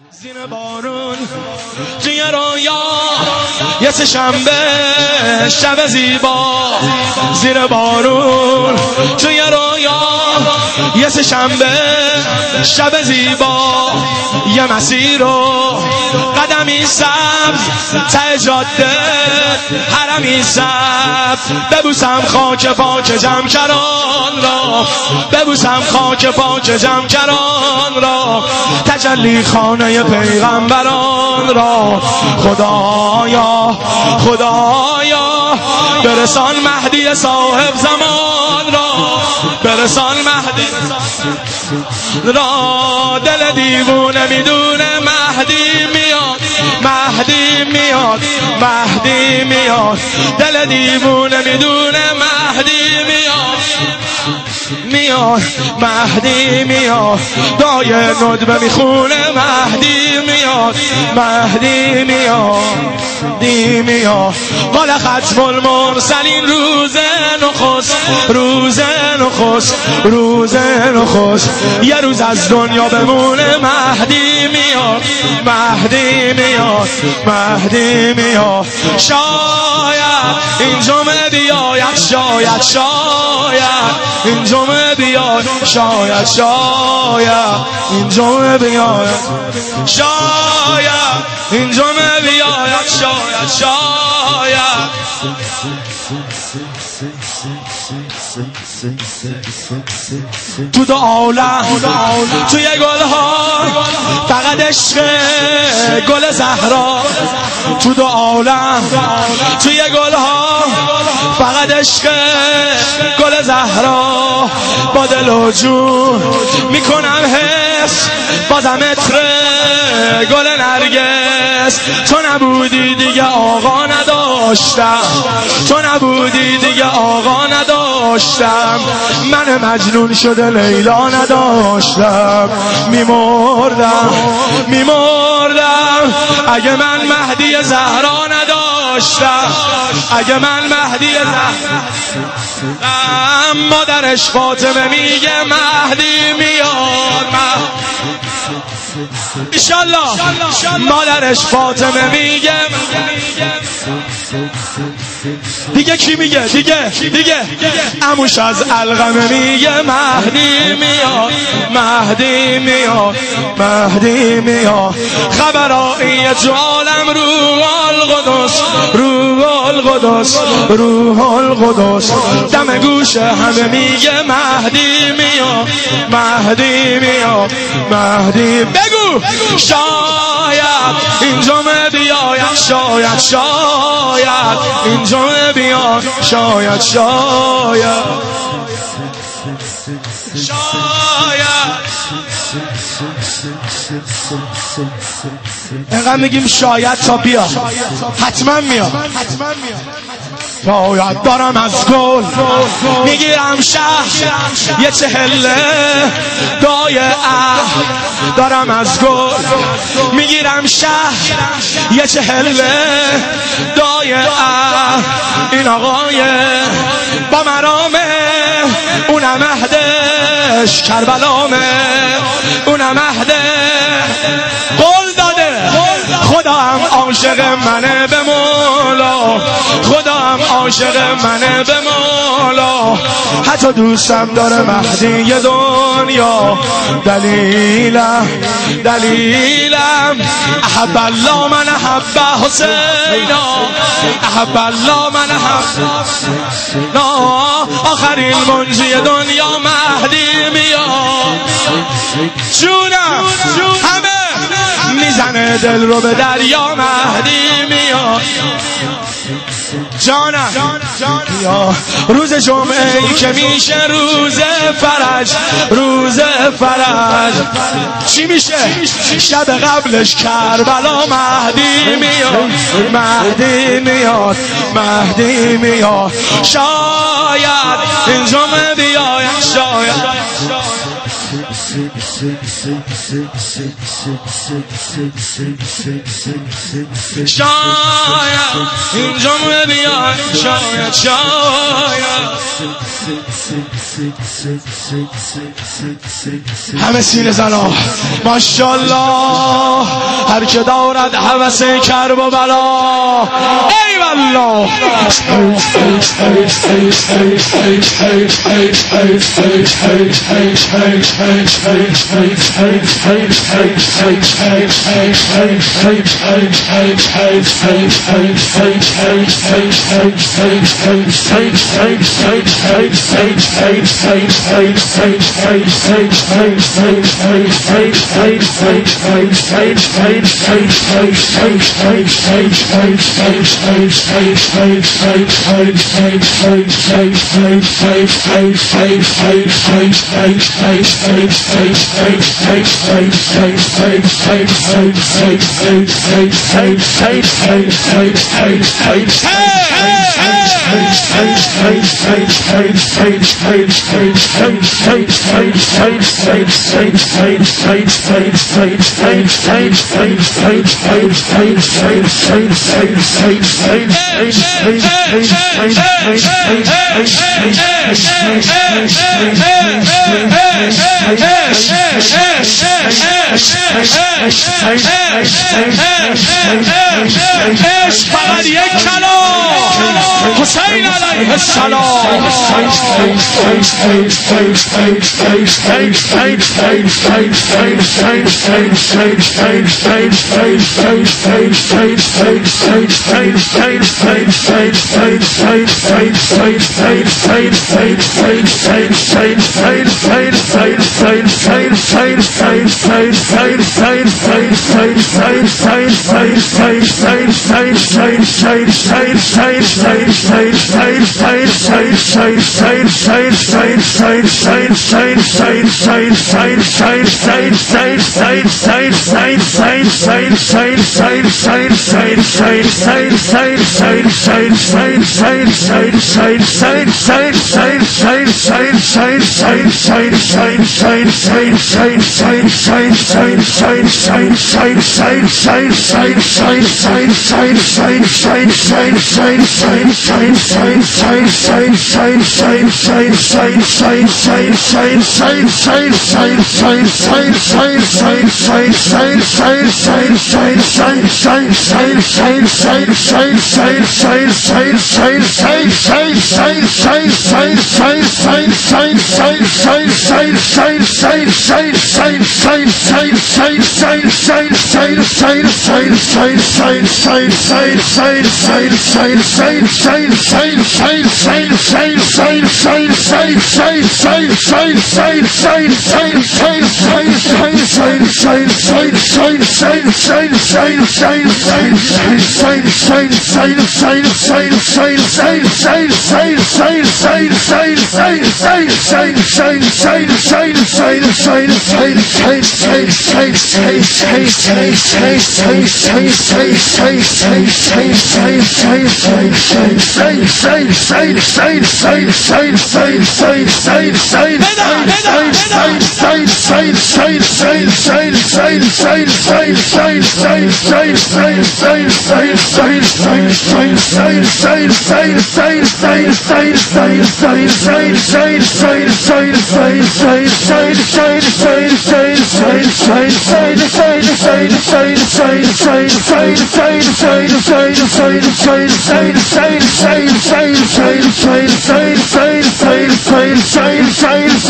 زیر بارون توی رویا یه سه شنبه شب زیبا، زیر بارون توی رویا یه سه شنبه شب زیبا، یه مسیر رو قدمی سبز ته جاده حرمی سبز، ببوسم خاک پاک جمکران را، ببوسم خاک پاک جمکران را، تجلی خانه پیغمبران را. خدایا خدایا برسان مهدی صاحب زمان را، برسان مهدی را. دل دیوونه میدونه مهدی میاد، مهدی میاد، مهدی میاد. دل دیوونه میدونه مهدی میاد، میاد مهدی میاد. دای ندبه میخونه مهدی میاد، مهدی میاد، مهدی میاد. مال ختم المرسلین روز نخست، روز نخست، روز نخست. یه روز از دنیا بمونه مهدی میاد، مهدی میاد، مهدی میاد. شاید این جمعه بیاید، شاید شاید این جمعه بیاید، شاید شاید این جمعه بیاید، شاید این جمعه بیاید، شاید شاید. تو دو عالم توی گلها فقط عشق گل زهرا، تو دو عالم توی گلها فقط عشق گل زهرا. با دل و جون میکنم حس بازم عطر گل نرگس. تو نبودی دیگه آقا نداشتم، تو نبودی دیگه آقا نداشتم. من مجنون شده لیلا نداشتم، میمردم میمردم اگه من مهدی زهرا نداشتم، اگه من مهدی زهرا. مادرش فاطمه میگه مهدی میاد، ایشالله مادرش فاطمه میگه. دیگه کی میگه؟ دیگه عموش از علقمه میگه مهدی میاد، مهدی میاد، مهدی میاد. خبرایی تو عالم روح القدس، روح القدس، روح القدس. دم گوش همه میگه مهدی میاد، مهدی میاد، مهدی. بگو شاید این جمعه بیاید، شاید شاید این جمعه بیاد، شاید شاید شاید. اینقدر میگیم شاید تا بیا، حتما میاد. شاید دارم از گل میگیرم شهر یه چهله دای دارم از گل میگیرم شهر یه چهله دای این آقای با مرامه، اونم مهدش کربلامه، اونم مهده قول داده. خدا هم عاشق منه به مولا، خدا هم عاشق منه به مولا. حتی دوستم داره مهدی دنیا. دلیلم احب الله من احب حسینا، احب الله من احب. آخرین منجی دنیا مهدی میاد. جونم همه میزنه دل رو به دریا مهدی میاد. جانم یا روز جمعه ای که میشه روز فرج، روز فرج. چی میشه؟ شب قبلش کربلا مهدی میاد، مهدی میاد، مهدی میاد. شاید این جمعه بیاید، شاید شاید این جمعه بیاید، شاید شاید. همه سینه زنا ماشاءالله. هر که دارد هوس کرب و بلا ای والله فقط یک کلام حسین علیه السلام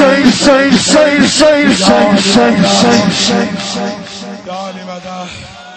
يا لمدى